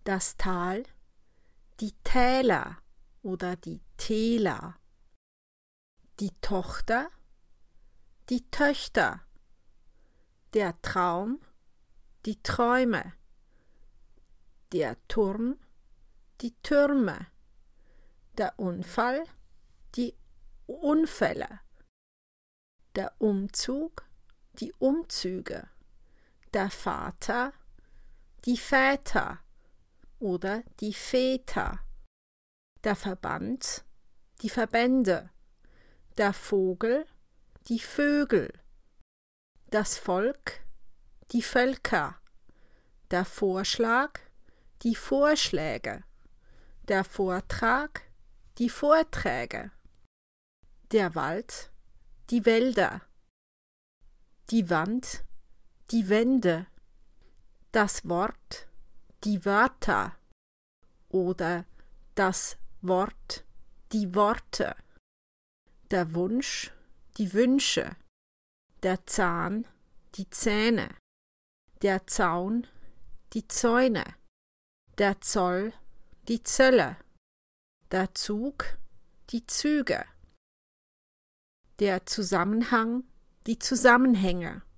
das Tal, die Täler oder die Täler, die Tochter, die Töchter, der Traum, die Träume, der Turm, die Türme, der Unfall, die Unfälle, der Umzug, die Umzüge, der Vater, die Väter oder die Väter, der Verband, die Verbände, der Vogel, die Vögel, das Volk, die Völker, der Vorschlag, die Vorschläge, der Vortrag, die Vorträge, der Wald, die Wälder, die Wand, die Wände, das Wort, die Wörter oder das Wort, die Worte, der Wunsch, die Wünsche, der Zahn, die Zähne, der Zaun, die Zäune, der Zoll, die Zölle, der Zug, die Züge, der Zusammenhang, die Zusammenhänge,